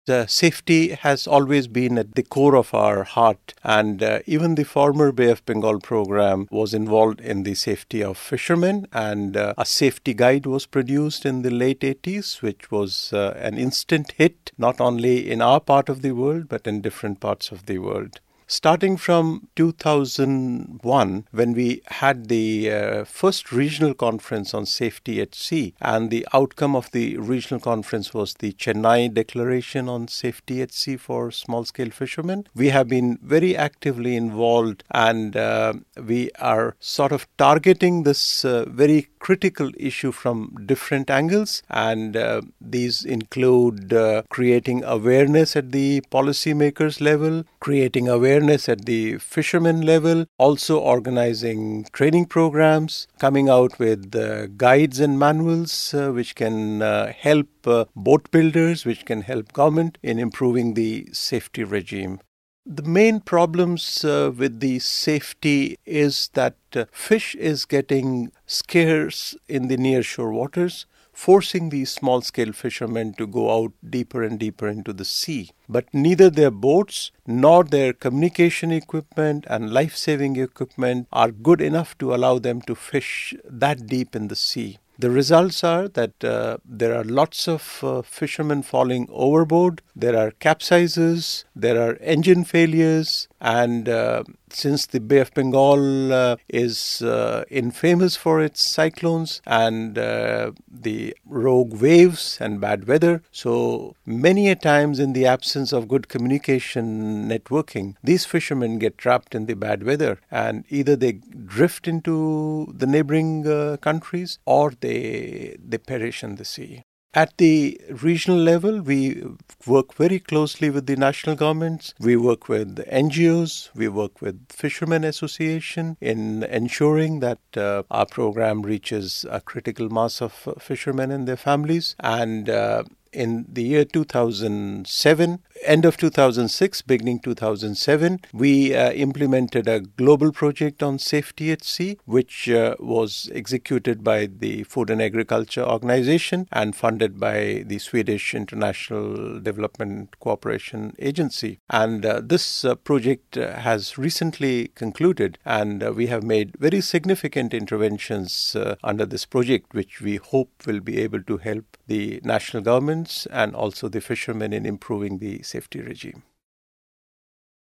Safety has always been at the core of our heart, and even the former Bay of Bengal program was involved in the safety of fishermen, and a safety guide was produced in the late 80s, which was an instant hit, not only in our part of the world, but in different parts of the world. Starting from 2001, when we had the first regional conference on safety at sea, and the outcome of the regional conference was the Chennai Declaration on Safety at Sea for Small-Scale Fishermen, we have been very actively involved, and we are sort of targeting this very critical issue from different angles, and these include creating awareness at the policymakers level, creating awareness at the fishermen level, also organizing training programs, coming out with guides and manuals which can help boat builders, which can help government in improving the safety regime. The main problems with the safety is that fish is getting scarce in the nearshore waters, forcing these small-scale fishermen to go out deeper and deeper into the sea. But neither their boats nor their communication equipment and life-saving equipment are good enough to allow them to fish that deep in the sea. The results are that there are lots of fishermen falling overboard, there are capsizes, there are engine failures, and since the Bay of Bengal is infamous for its cyclones and the rogue waves and bad weather, so many a times in the absence of good communication networking, these fishermen get trapped in the bad weather, and either they drift into the neighboring countries or they perish in the sea. At the regional level, we work very closely with the national governments. We work with NGOs. We work with Fishermen Association in ensuring that our program reaches a critical mass of fishermen and their families. And in the year 2007, end of 2006, beginning 2007, we implemented a global project on safety at sea, which was executed by the Food and Agriculture Organization and funded by the Swedish International Development Cooperation Agency. And this project has recently concluded, and we have made very significant interventions under this project, which we hope will be able to help the national governments and also the fishermen in improving the safety regime.